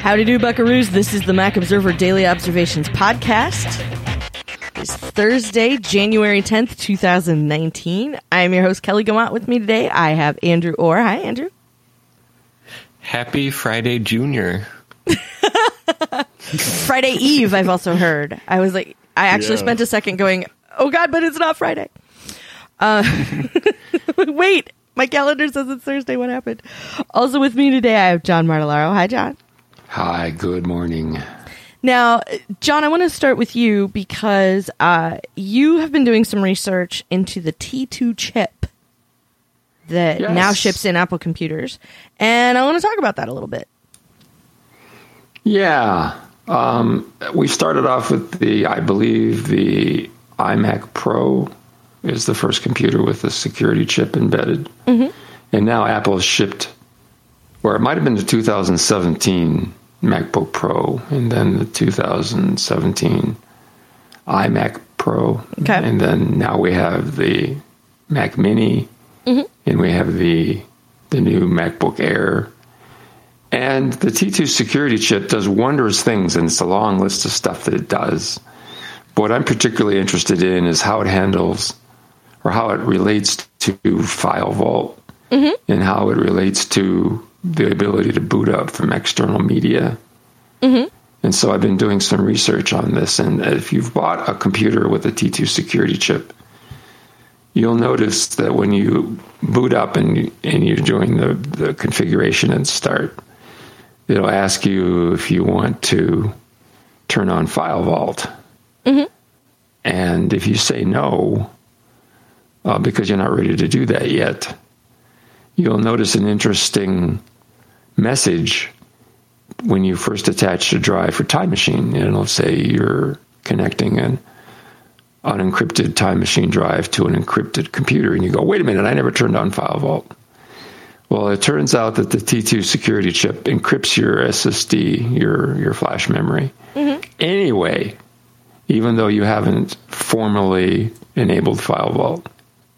Howdy do, buckaroos. This is the Mac Observer Daily Observations podcast. It's Thursday, January 10th, 2019. I am your host, Kelly Gamont. With me today, I have Andrew Orr. Hi, Andrew. Happy Friday, Junior. Friday Eve, I've also heard. I actually spent a second going, oh God, but it's not Friday. Wait, my calendar says it's Thursday. What happened? Also with me today, I have John Martellaro. Hi, John. Hi, good morning. Now, John, I want to start with you because you have been doing some research into the T2 chip that now ships in Apple computers, and I want to talk about that a little bit. Yeah. We started off with I believe the iMac Pro is the first computer with a security chip embedded. Mm-hmm. And now Apple has shipped, or it might have been the 2017 MacBook Pro, and then the 2017 iMac Pro. Okay. And then now we have the Mac Mini, and we have the new MacBook Air. And the T2 security chip does wondrous things, and it's a long list of stuff that it does. But what I'm particularly interested in is how it handles, or how it relates to File Vault, and how it relates to the ability to boot up from external media. And so I've been doing some research on this, and if you've bought a computer with a T2 security chip, you'll notice that when you boot up and you're doing the configuration and start, it'll ask you if you want to turn on File Vault. And if you say no, because you're not ready to do that yet, you'll notice an interesting message when you first attach the drive for Time Machine. And it'll say you're connecting an unencrypted Time Machine drive to an encrypted computer. And you go, wait a minute, I never turned on File Vault. Well, it turns out that the T2 security chip encrypts your SSD, your flash memory. Anyway, even though you haven't formally enabled File Vault.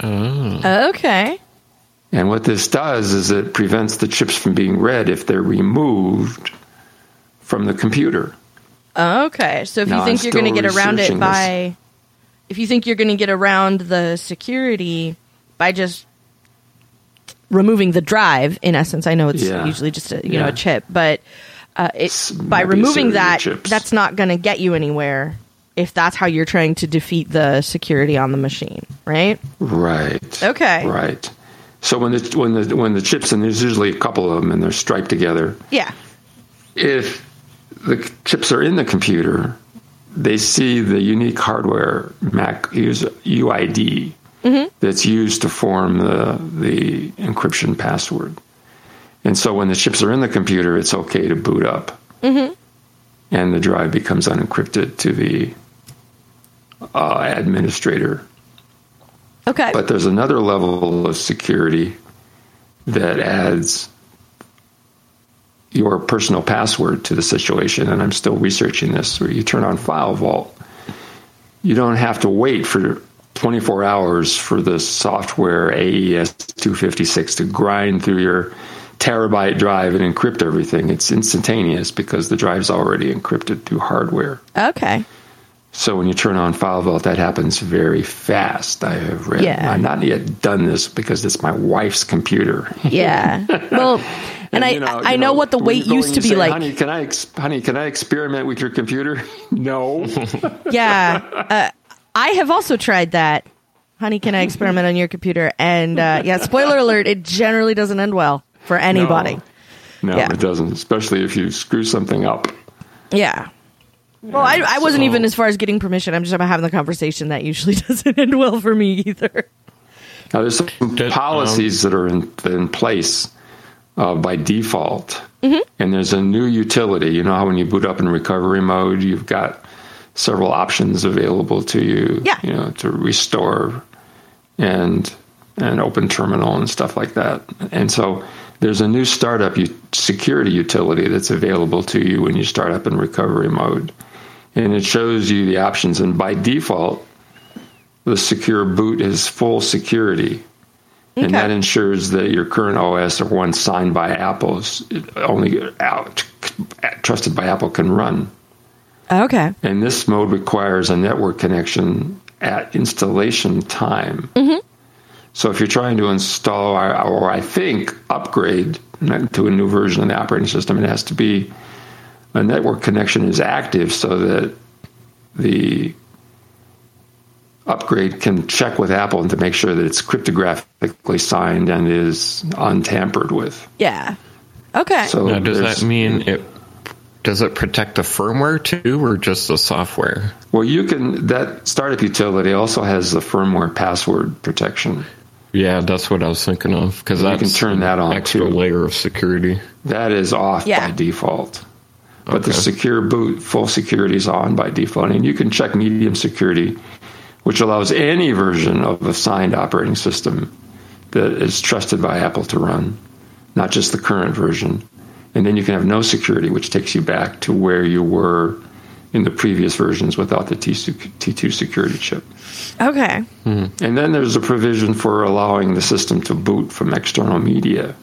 Okay. And what this does is it prevents the chips from being read if they're removed from the computer. Okay. So if you think you're going to get around it by... If you think you're going to get around the security by just removing the drive, in essence, I know it's usually just a chip, but by removing that, that's not going to get you anywhere if that's how you're trying to defeat the security on the machine, right? Right. Okay. Right. So when the chips, and there's usually a couple of them, and they're striped together. Yeah. If the chips are in the computer, they see the unique hardware Mac UID that's used to form the encryption password. And so when the chips are in the computer, it's okay to boot up. And the drive becomes unencrypted to the administrator. Okay. But there's another level of security that adds your personal password to the situation, and I'm still researching this, where you turn on File Vault. You don't have to wait for 24 hours for the software AES-256 to grind through your terabyte drive and encrypt everything. It's instantaneous because the drive's already encrypted through hardware. Okay. So when you turn on File Vault, that happens very fast. I have read. I've not yet done this because it's my wife's computer. Yeah. Well, and I know what the wait used to be like. Honey, can I experiment with your computer? No. Yeah. I have also tried that. Honey, can I experiment on your computer? And spoiler alert, it generally doesn't end well for anybody. No, it doesn't, especially if you screw something up. Yeah. Well, I wasn't even as far as getting permission. I'm just about having the conversation. That usually doesn't end well for me either. Now, there's some policies that are in place by default. And there's a new utility. You know how when you boot up in recovery mode, you've got several options available to you, to restore and open terminal and stuff like that. And so there's a new startup security utility that's available to you when you start up in recovery mode. And it shows you the options. And by default, the secure boot is full security. Okay. And that ensures that your current OS or one signed by Apple is only trusted by Apple can run. Okay. And this mode requires a network connection at installation time. So if you're trying to install or I think upgrade to a new version of the operating system, it has to be a network connection is active so that the upgrade can check with Apple to make sure that it's cryptographically signed and is untampered with. Yeah. Okay. So now, does that mean does it protect the firmware too, or just the software? Well, that startup utility also has the firmware password protection. Yeah, that's what I was thinking of, because you can turn that on extra layer of security. That is off by default. But the secure boot, full security is on by default. And you can check medium security, which allows any version of a signed operating system that is trusted by Apple to run, not just the current version. And then you can have no security, which takes you back to where you were in the previous versions without the T2 security chip. Okay. Mm-hmm. And then there's a provision for allowing the system to boot from external media.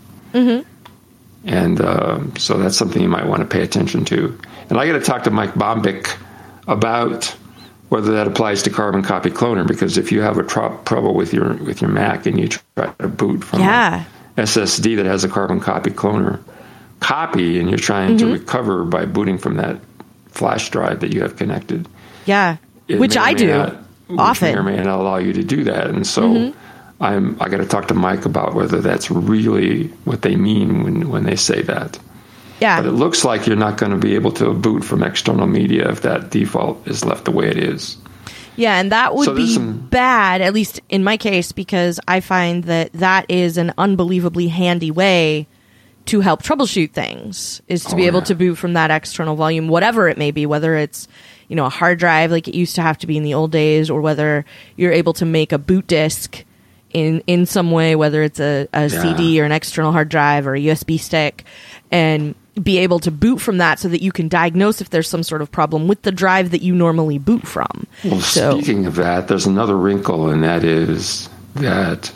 And so that's something you might want to pay attention to. And I got to talk to Mike Bombick about whether that applies to Carbon Copy Cloner, because if you have a trouble with your Mac and you try to boot from a SSD that has a Carbon Copy Cloner copy and you're trying to recover by booting from that flash drive that you have connected. Yeah, which I do often. May or may not allow you to do that. And so I got to talk to Mike about whether that's really what they mean when they say that. Yeah. But it looks like you're not going to be able to boot from external media if that default is left the way it is. Yeah, and that would be bad, at least in my case, because I find that is an unbelievably handy way to help troubleshoot things, is to be able to boot from that external volume, whatever it may be, whether it's, a hard drive like it used to have to be in the old days, or whether you're able to make a boot disk in some way, whether it's a CD or an external hard drive or a USB stick, and be able to boot from that so that you can diagnose if there's some sort of problem with the drive that you normally boot from. Well, speaking of that, there's another wrinkle, and that is that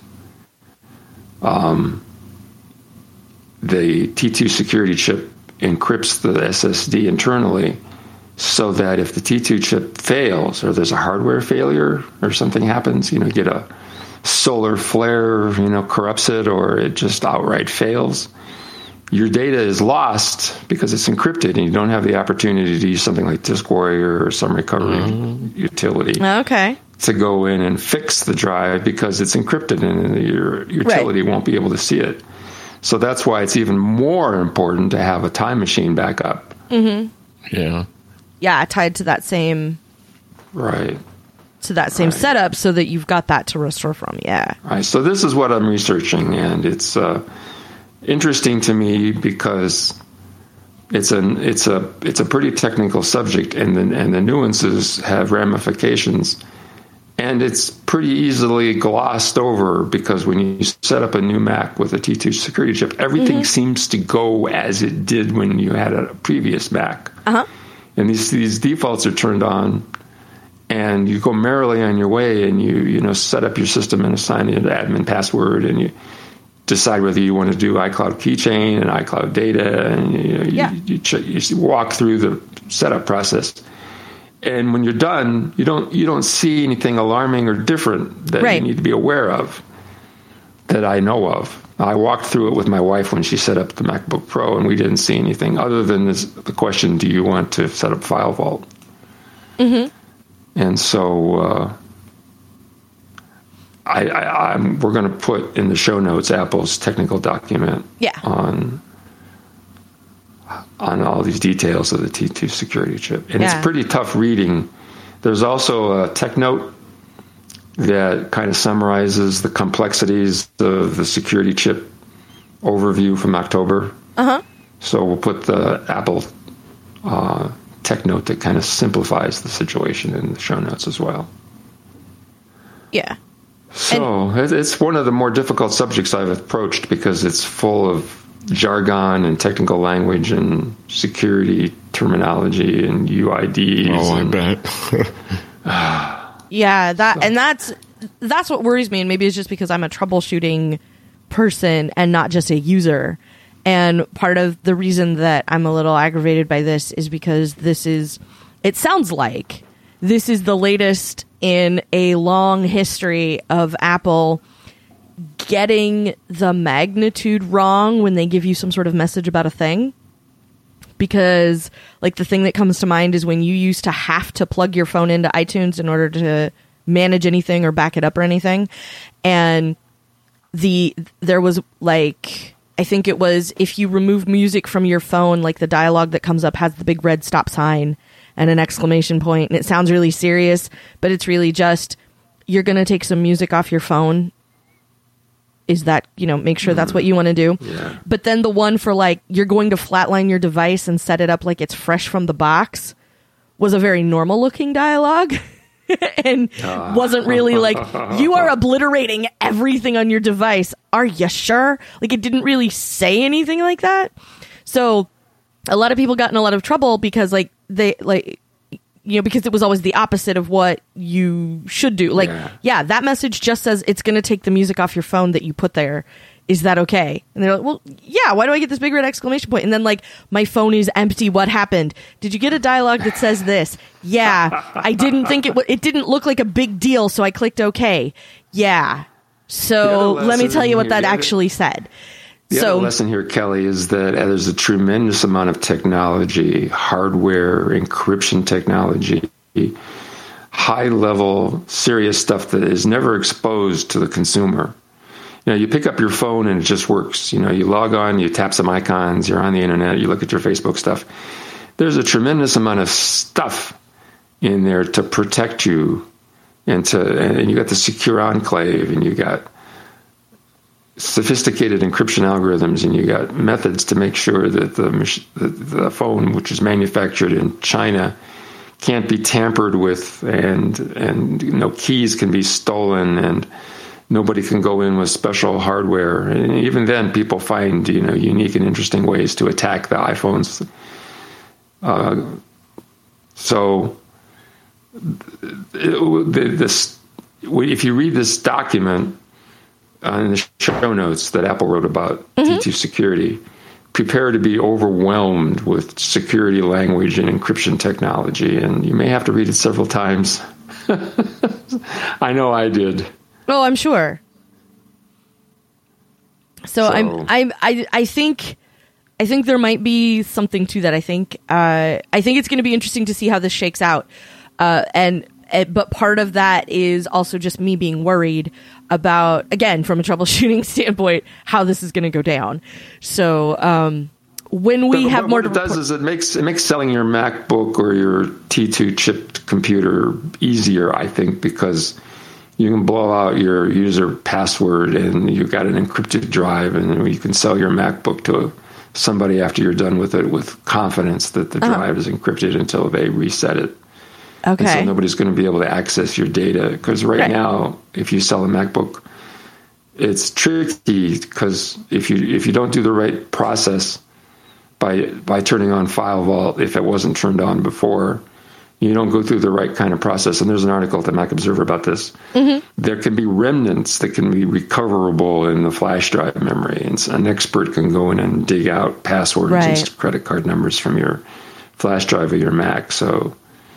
the T2 security chip encrypts the SSD internally so that if the T2 chip fails or there's a hardware failure or something happens, get a solar flare, corrupts it, or it just outright fails, your data is lost because it's encrypted and you don't have the opportunity to use something like Disk Warrior or some recovery utility to go in and fix the drive because it's encrypted and your utility won't be able to see it. So that's why it's even more important to have a time machine backup. Yeah, tied to that same setup so that you've got that to restore from. Yeah. Right. So this is what I'm researching, and it's interesting to me because it's a pretty technical subject, and the nuances have ramifications. And it's pretty easily glossed over because when you set up a new Mac with a T2 security chip, everything seems to go as it did when you had a previous Mac. And these defaults are turned on, and you go merrily on your way, and you set up your system and assign it an admin password, and you decide whether you want to do iCloud Keychain and iCloud Data, and you walk through the setup process. And when you're done, you don't see anything alarming or different that you need to be aware of that I know of. I walked through it with my wife when she set up the MacBook Pro, and we didn't see anything other than the question, do you want to set up FileVault? And so we're going to put in the show notes Apple's technical document on all these details of the T2 security chip. And it's pretty tough reading. There's also a tech note that kind of summarizes the complexities of the security chip overview from October. So we'll put the Apple tech note that kind of simplifies the situation in the show notes as well. Yeah. So it's one of the more difficult subjects I've approached because it's full of jargon and technical language and security terminology and UIDs. I bet. Yeah, that's what worries me, and maybe it's just because I'm a troubleshooting person and not just a user. And part of the reason that I'm a little aggravated by this is because it sounds like this is the latest in a long history of Apple getting the magnitude wrong when they give you some sort of message about a thing. Because, like, the thing that comes to mind is when you used to have to plug your phone into iTunes in order to manage anything or back it up or anything. And there was, like, I think it was if you remove music from your phone, like, the dialogue that comes up has the big red stop sign and an exclamation point, and it sounds really serious, but it's really just, you're going to take some music off your phone. Is that, make sure that's what you want to do. Yeah. But then the one for, like, you're going to flatline your device and set it up like it's fresh from the box was a very normal looking dialogue. And wasn't really like, you are obliterating everything on your device. Are you sure? Like, it didn't really say anything like that. So a lot of people got in a lot of trouble because, like, because it was always the opposite of what you should do. Like, yeah, that message just says it's going to take the music off your phone that you put there. Is that okay? And they're like, well, yeah, why do I get this big red exclamation point? And then, like, my phone is empty. What happened? Did you get a dialogue that says this? Yeah, I didn't think it didn't look like a big deal, so I clicked okay. Yeah. So let me tell you what that actually said. The other lesson here, Kelly, is that there's a tremendous amount of technology, hardware, encryption technology, high-level, serious stuff that is never exposed to the consumer. You pick up your phone and it just works. You log on, you tap some icons, you're on the internet, you look at your Facebook stuff. There's a tremendous amount of stuff in there to protect you, and you got the secure enclave, and you got sophisticated encryption algorithms, and you got methods to make sure that the phone, which is manufactured in China, can't be tampered with, and no keys can be stolen, and nobody can go in with special hardware. And even then, people find unique and interesting ways to attack the iPhones. If you read this document in the show notes that Apple wrote about T2 security, prepare to be overwhelmed with security language and encryption technology, and you may have to read it several times. I know I did. Oh, I'm sure. So I think there might be something to that. I think it's going to be interesting to see how this shakes out. But part of that is also just me being worried about, again, from a troubleshooting standpoint, how this is going to go down. So when we have more to report, what it does is it makes selling your MacBook or your T2 chipped computer easier, I think, because you can blow out your user password and you've got an encrypted drive, and you can sell your MacBook to somebody after you're done with it with confidence that the drive is encrypted until they reset it. Okay. And so nobody's going to be able to access your data, because right now, if you sell a MacBook, it's tricky, because if you don't do the right process by turning on File Vault, if it wasn't turned on before, you don't go through the right kind of process. And there's an article at the Mac Observer about this. Mm-hmm. There can be remnants that can be recoverable in the flash drive memory. And so an expert can go in and dig out passwords and credit card numbers from your flash drive of your Mac. So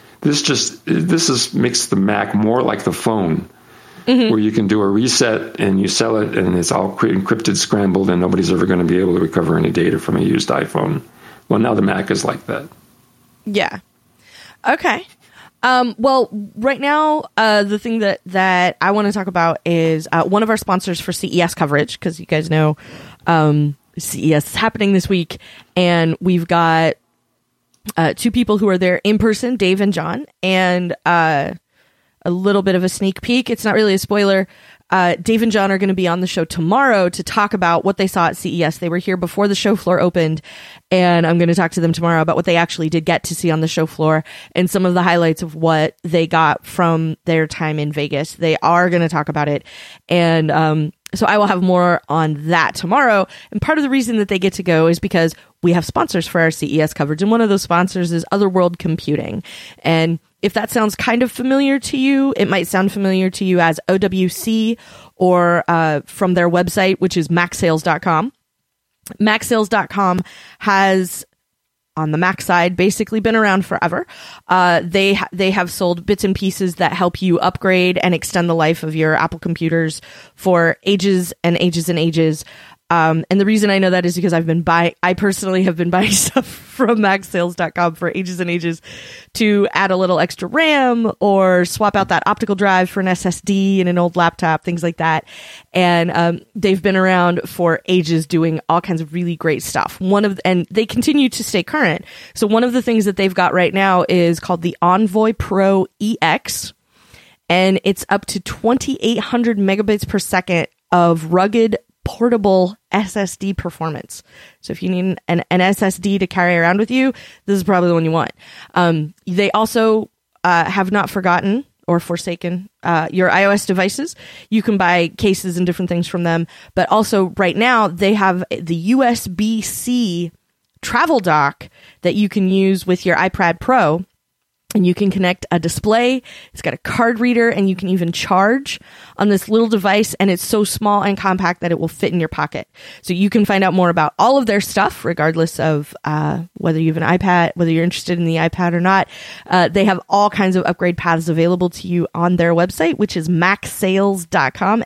this makes the Mac more like the phone, where you can do a reset and you sell it and it's all encrypted, scrambled, and nobody's ever going to be able to recover any data from a used iPhone. Well, now the Mac is like that. Yeah. Okay. Well, right now, the thing that I want to talk about is one of our sponsors for CES coverage, because you guys know CES is happening this week, and we've got two people who are there in person, Dave and John, and a little bit of a sneak peek. It's not really a spoiler. Dave and John are going to be on the show tomorrow to talk about what they saw at CES. They were here before the show floor opened, and I'm going to talk to them tomorrow about what they actually did get to see on the show floor and some of the highlights of what they got from their time in Vegas. They are going to talk about it, and so I will have more on that tomorrow. And part of the reason that they get to go is because we have sponsors for our CES coverage, and one of those sponsors is Otherworld Computing. And if that sounds kind of familiar to you, it might sound familiar to you as OWC, or from their website, which is macsales.com. MacSales.com has, on the Mac side, basically been around forever. They have sold bits and pieces that help you upgrade and extend the life of your Apple computers for ages and ages and ages. And the reason I know that is because I personally have been buying stuff from MacSales.com for ages and ages to add a little extra RAM or swap out that optical drive for an SSD in an old laptop, things like that. And they've been around for ages doing all kinds of really great stuff. And they continue to stay current. So one of the things that they've got right now is called the Envoy Pro EX, and it's up to 2,800 megabytes per second of rugged portable SSD performance. So if you need an SSD to carry around with you, this is probably the one you want. They also have not forgotten or forsaken your iOS devices. You can buy cases and different things from them. But also right now, they have the USB-C travel dock that you can use with your iPad Pro. And you can connect a display. It's got a card reader, and you can even charge on this little device. And it's so small and compact that it will fit in your pocket. So you can find out more about all of their stuff, regardless of whether you have an iPad, whether you're interested in the iPad or not. They have all kinds of upgrade paths available to you on their website, which is macsales.com,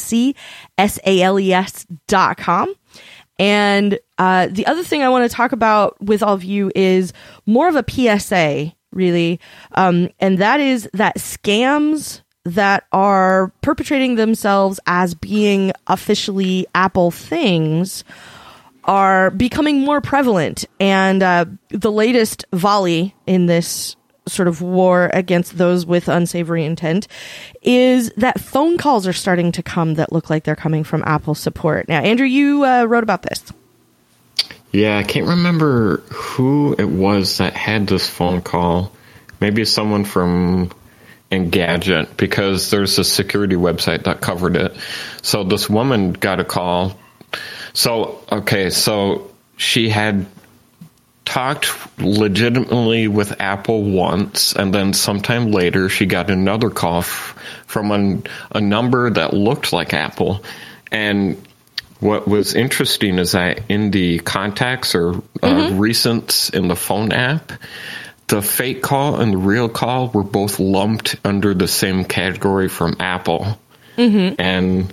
MACSALES.com. And the other thing I want to talk about with all of you is more of a PSA, really. And that is that scams that are perpetrating themselves as being officially Apple things are becoming more prevalent. And the latest volley in this sort of war against those with unsavory intent is that phone calls are starting to come that look like they're coming from Apple support. Now, Andrew, you wrote about this. Yeah, I can't remember who it was that had this phone call. Maybe someone from Engadget, because there's a security website that covered it. So this woman got a call. So she had talked legitimately with Apple once, and then sometime later she got another call from a number that looked like Apple. And what was interesting is that in the contacts or recents in the phone app, the fake call and the real call were both lumped under the same category from Apple. And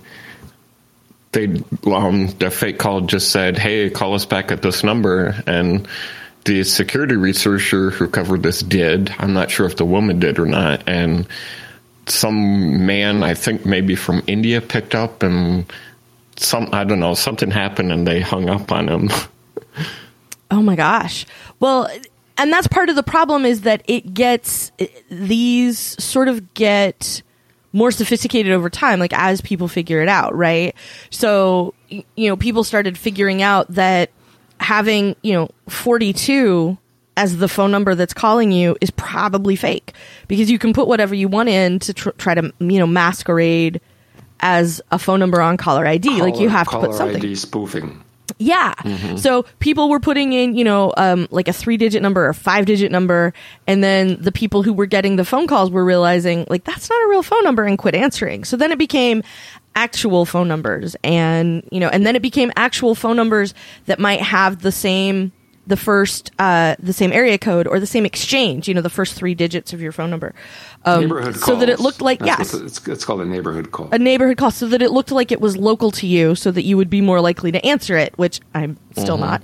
the fake call just said, "Hey, call us back at this number." And the security researcher who covered this did. I'm not sure if the woman did or not. And some man, I think maybe from India, picked up, and something happened and they hung up on him. Oh my gosh. Well, and that's part of the problem, is that these sort of get more sophisticated over time, like as people figure it out, right? So, people started figuring out that having, 42 as the phone number that's calling you is probably fake, because you can put whatever you want in to try to, masquerade as a phone number on caller ID. Like you have to put something. Caller ID spoofing. Yeah. So people were putting in, like a 3-digit number or 5-digit number. And then the people who were getting the phone calls were realizing, like, that's not a real phone number, and quit answering. So then it became actual phone numbers, and, and then it became actual phone numbers that might have the same area code or the same exchange, the first 3 digits of your phone number. Neighborhood calls. So that it looked like, It's called a neighborhood call. A neighborhood call, so that it looked like it was local to you, so that you would be more likely to answer it, which I'm still not.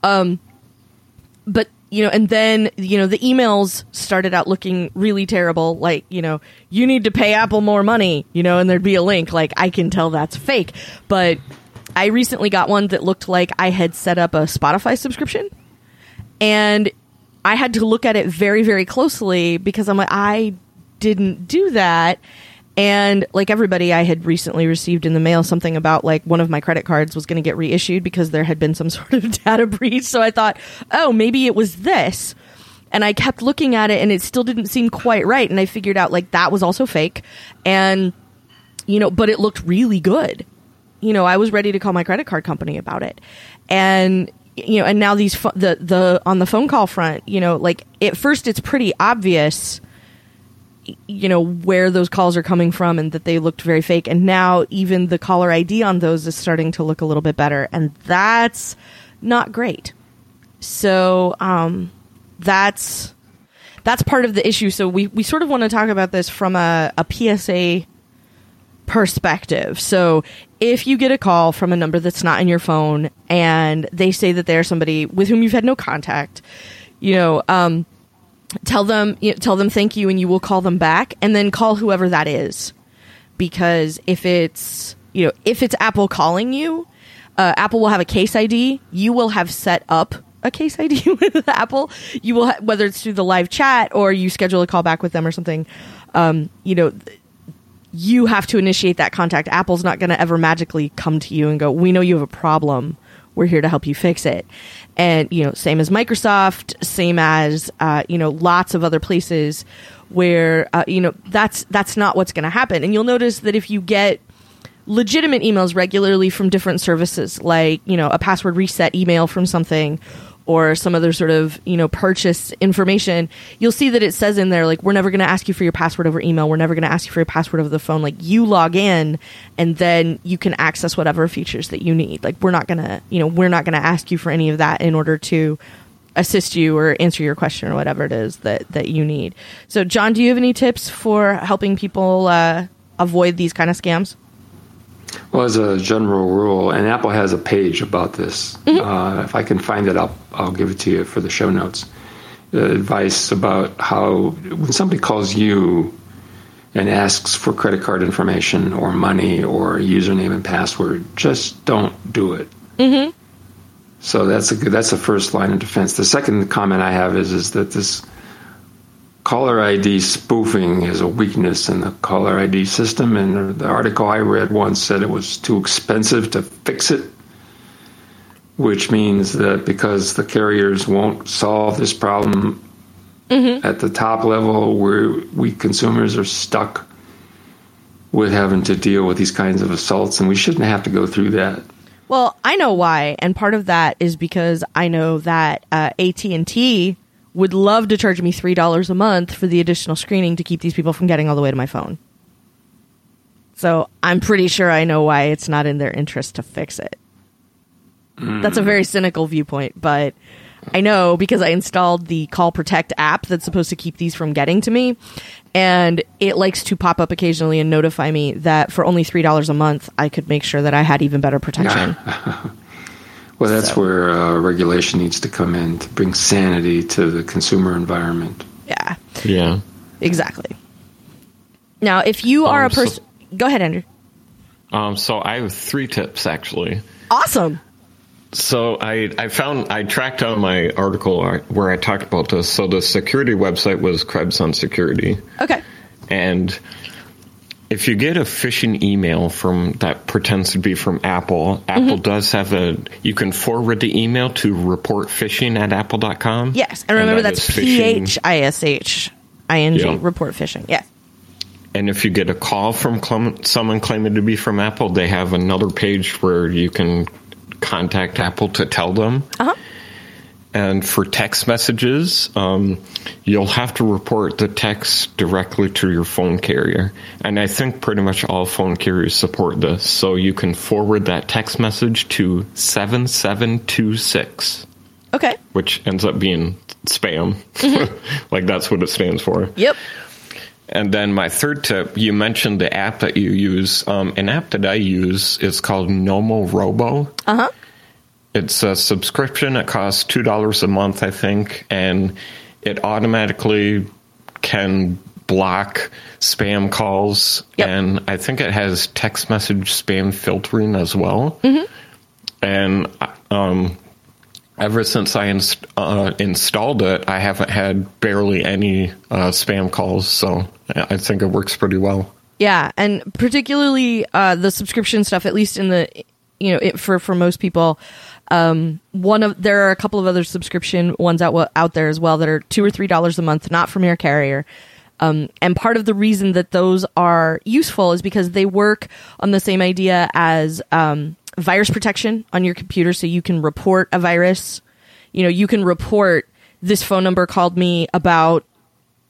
But, and then, the emails started out looking really terrible, like, you need to pay Apple more money, and there'd be a link, like, I can tell that's fake. But I recently got one that looked like I had set up a Spotify subscription. And I had to look at it very, very closely, because I'm like, I didn't do that. And like everybody, I had recently received in the mail something about, like, one of my credit cards was going to get reissued because there had been some sort of data breach. So I thought, oh, maybe it was this. And I kept looking at it, and it still didn't seem quite right. And I figured out, like, that was also fake. And, but it looked really good. I was ready to call my credit card company about it. And and now these the on the phone call front, like, at first it's pretty obvious, where those calls are coming from and that they looked very fake. And now even the caller ID on those is starting to look a little bit better. And that's not great. So that's part of the issue. So we sort of want to talk about this from a PSA perspective. So if you get a call from a number that's not in your phone and they say that they're somebody with whom you've had no contact, tell them thank you, and you will call them back, and then call whoever that is. Because if it's Apple calling you, Apple will have a Case ID. You will have set up a Case ID with Apple. You will, whether it's through the live chat or you schedule a call back with them or something. You have to initiate that contact. Apple's not going to ever magically come to you and go, "We know you have a problem. We're here to help you fix it." And, same as Microsoft, same as, lots of other places where, that's not what's going to happen. And you'll notice that if you get legitimate emails regularly from different services, like, a password reset email from something or some other sort of, purchase information, you'll see that it says in there, like, we're never going to ask you for your password over email. We're never going to ask you for your password over the phone. Like, you log in and then you can access whatever features that you need. Like, we're not going to ask you for any of that in order to assist you or answer your question or whatever it is that you need. So, John, do you have any tips for helping people avoid these kind of scams? Well, as a general rule, and Apple has a page about this. Mm-hmm. If I can find it, I'll give it to you for the show notes. Advice about how when somebody calls you and asks for credit card information or money or username and password, just don't do it. Mm-hmm. So that's the first line of defense. The second comment I have is that this caller ID spoofing is a weakness in the caller ID system, and the article I read once said it was too expensive to fix it, which means that because the carriers won't solve this problem at the top level, we consumers are stuck with having to deal with these kinds of assaults, and we shouldn't have to go through that. Well, I know why, and part of that is because I know that AT&T would love to charge me $3 a month for the additional screening to keep these people from getting all the way to my phone. So I'm pretty sure I know why it's not in their interest to fix it. That's a very cynical viewpoint, but I know because I installed the Call Protect app that's supposed to keep these from getting to me, and it likes to pop up occasionally and notify me that for only $3 a month, I could make sure that I had even better protection. Well, that's where regulation needs to come in to bring sanity to the consumer environment. Yeah. Yeah. Exactly. Now, if you are a person... Go ahead, Andrew. So I have 3 tips, actually. Awesome. So I tracked down my article where I talked about this. So the security website was Krebs on Security. Okay. And if you get a phishing email that pretends to be from Apple, Apple does have you can forward the email to reportphishing@apple.com. Yes, and remember that's PHISHING, report phishing. Yes. And if you get a call from someone claiming to be from Apple, they have another page where you can contact Apple to tell them. Uh-huh. And for text messages, you'll have to report the text directly to your phone carrier. And I think pretty much all phone carriers support this. So you can forward that text message to 7726. Okay. Which ends up being spam. Mm-hmm. Like that's what it stands for. Yep. And then my third tip, you mentioned the app that you use. An app that I use is called Nomorobo. Uh-huh. It's a subscription. It costs $2 a month, I think, and it automatically can block spam calls. Yep. And I think it has text message spam filtering as well. Mm-hmm. And ever since I installed it, I haven't had barely any spam calls. So I think it works pretty well. Yeah, and particularly the subscription stuff, at least in the for most people. There are a couple of other subscription ones out there as well that are $2 or $3 a month, not from your carrier. And part of the reason that those are useful is because they work on the same idea as virus protection on your computer. So you can report a virus. You can report this phone number called me about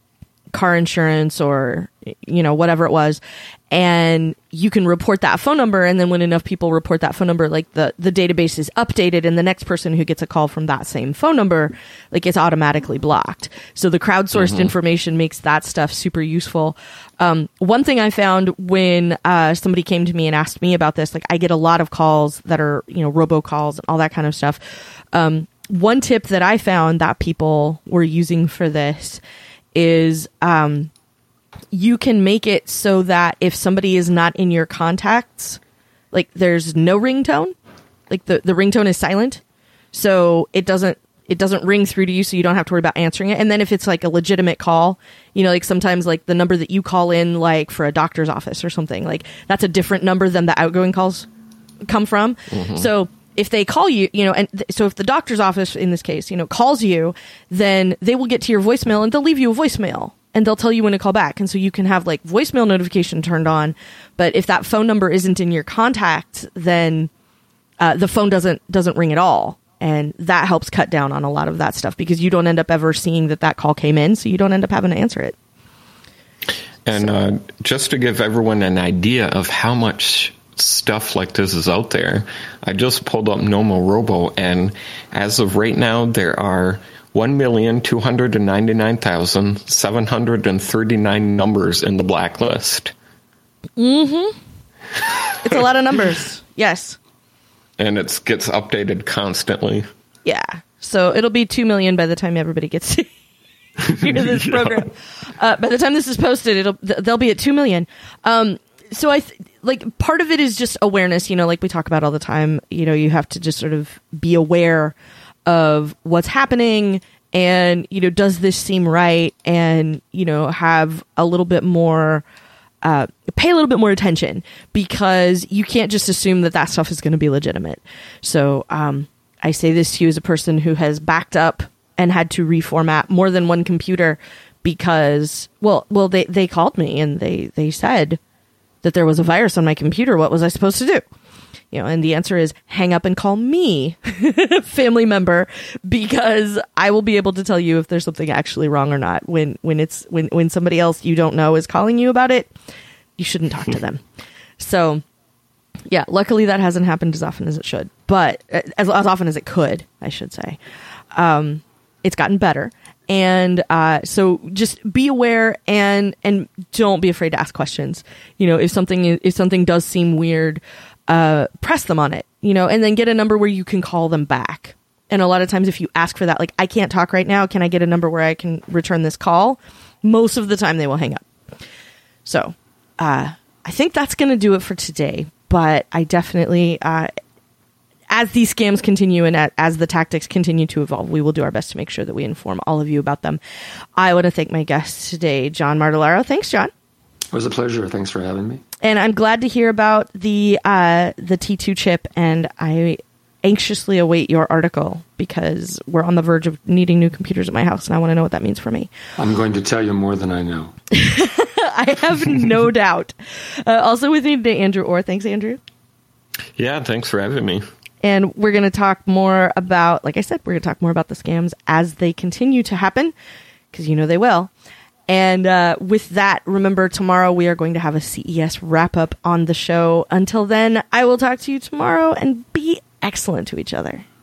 car insurance or, whatever it was. And you can report that phone number. And then when enough people report that phone number, like the database is updated and the next person who gets a call from that same phone number, like it's automatically blocked. So the crowdsourced information makes that stuff super useful. One thing I found when somebody came to me and asked me about this, like I get a lot of calls that are, robocalls and all that kind of stuff. One tip that I found that people were using for this is you can make it so that if somebody is not in your contacts, like there's no ringtone, like the ringtone is silent, so it doesn't ring through to you, so you don't have to worry about answering it. And then if it's like a legitimate call, like sometimes like the number that you call in, like for a doctor's office or something, like that's a different number than the outgoing calls come from. So if they call you, so if the doctor's office in this case, calls you, then they will get to your voicemail and they'll leave you a voicemail. And they'll tell you when to call back. And so you can have like voicemail notification turned on. But if that phone number isn't in your contacts, then the phone doesn't ring at all. And that helps cut down on a lot of that stuff because you don't end up ever seeing that call came in. So you don't end up having to answer it. And just to give everyone an idea of how much stuff like this is out there, I just pulled up Nomorobo. And as of right now, there are 1,299,739 numbers in the blacklist. It's a lot of numbers. Yes. And it gets updated constantly. Yeah. So it'll be 2 million by the time everybody gets to hear this program. By the time this is posted, they'll be at 2 million. So part of it is just awareness, like we talk about all the time. You have to just sort of be aware of what's happening and, does this seem right? And, have a little bit more, pay a little bit more attention because you can't just assume that stuff is going to be legitimate. So, I say this to you as a person who has backed up and had to reformat more than one computer because, they called me and they said that there was a virus on my computer. What was I supposed to do? And the answer is hang up and call me, family member, because I will be able to tell you if there's something actually wrong or not. When somebody else you don't know is calling you about it, you shouldn't talk to them. So, yeah, luckily that hasn't happened as often as it should, but as often as it could, I should say. It's gotten better. And so just be aware and don't be afraid to ask questions. If something does seem weird, press them on it, and then get a number where you can call them back. And a lot of times if you ask for that, like, I can't talk right now, can I get a number where I can return this call? Most of the time they will hang up. So I think that's going to do it for today. But I definitely, as these scams continue and as the tactics continue to evolve, we will do our best to make sure that we inform all of you about them. I want to thank my guest today, John Martellaro. Thanks, John. It was a pleasure. Thanks for having me. And I'm glad to hear about the T2 chip, and I anxiously await your article because we're on the verge of needing new computers at my house, and I want to know what that means for me. I'm going to tell you more than I know. I have no doubt. Also with me today, Andrew Orr. Thanks, Andrew. Yeah, thanks for having me. And we're going to talk more about, like I said, we're going to talk more about the scams as they continue to happen, because they will. And with that, remember, tomorrow we are going to have a CES wrap-up on the show. Until then, I will talk to you tomorrow, and be excellent to each other.